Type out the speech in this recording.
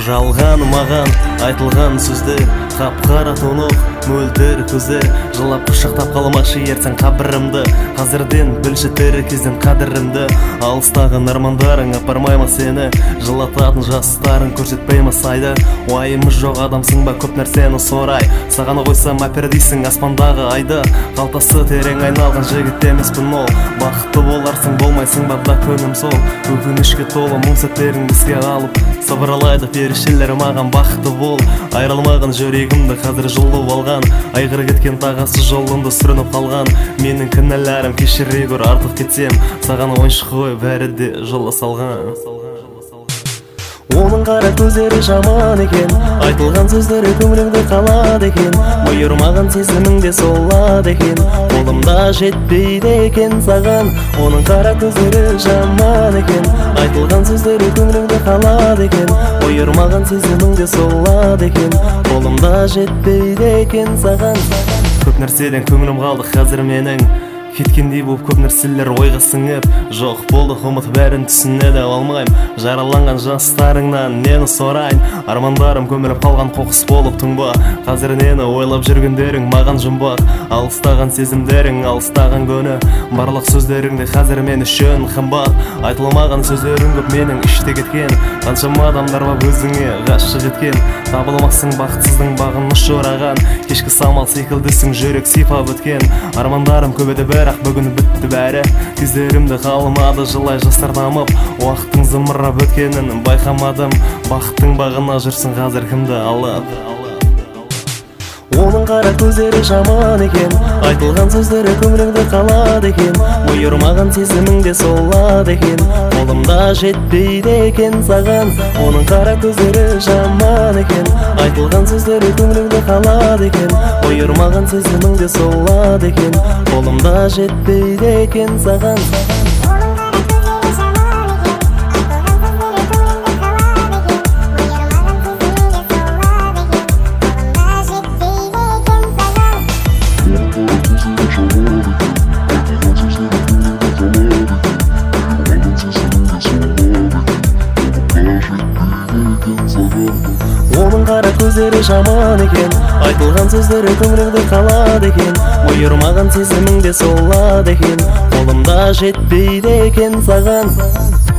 жалған маған айтылған сөздер, қап-қара тұнық мөлдір көздер. Жылап құшақтап қалмақшы ертең қабірімді, қазірден білші тірі кезден қадірімді. Алыстаған армандарың апармай ма сені, жылататын жастарың көрсетпей ма сайды. Уайымы жоқ адамсың ба, көп нәрсені сорай, саған қойсам әпер дейсің аспандағы айды. Қалтасы терең айналған жігіт емеспін ол, бақытты боларсың болмайсың ба да күнім сол. Өкінішке толы мұң сәттерің еске алып, сыбырлайды перішелер маған бақытты бол. Айрылмаған жүрегімді қазір жұлып алған, айғыр кеткен тағасы жолында сүрініп қалған. Менің кінәләрім кешіре гөр, артық кетсем саған ойыншық қой, бәрі де жолы салған. Оның қара көздері жаман екен, айтылған сөздері көңіліңде қалады екен. Бұйырмаған сезіміңде солады екен, қолымда жетпейді екен саған. Оның қара көздері жаман екен, айтылған сөздері көңіліңде қалады екен. Бұйырмаған сезіміңде солады екен, қолымда жетпейді екен саған. Көп нәрседен көңілім қалды қазір менің, кеткендей болып көп нәрселер ойға сіңіп. Жоқ болды ұмыт, бәрін түсіне де алмайм. Жараланған жастарыңнан нені сорайын, армандарым көміліп қалған қоқыс болып тұңба. Қазір нені ойлап жүргендерің маған жұмбақ, алыстаған сезімдерің, алыстаған көні. Барлық сөздеріңде қазір мен үшін қымбат, айтылмаған сөздерің көп менің іште кеткен. Қаншама адамдар бар өзіңе ғашық еткен, табылмақсың бақытсыздың бағын ұшыраған. Кешкі самал секілдісің жүрек сипап өткен, армандарым көп еді бірақ бүгін бітті бәрі. Кездерімді қалмады жылай жастар дамып, уақыттың зымырап өткенін байқамадым. Бақыттың бағына жүрсің қазір кімді алып. Оның қара көздері жаман екен, айтылған сөздері көңіліңде қалады екен. Бұйырмаған сезіміңде солады екен, қолымда жетпейді екен саған. Оның қара көздері жаман екен, айтылған сөздері көңіліңде қалады екен. Бұйырмаған сезіміңде солады екен, қолымда жетпейді екен саған. Оның қара көздері жаман екен, айтылған сөздері көңіліңде қалады екен. Бұйырмаған сезіміңде солады екен, қолымда жетпейді екен саған.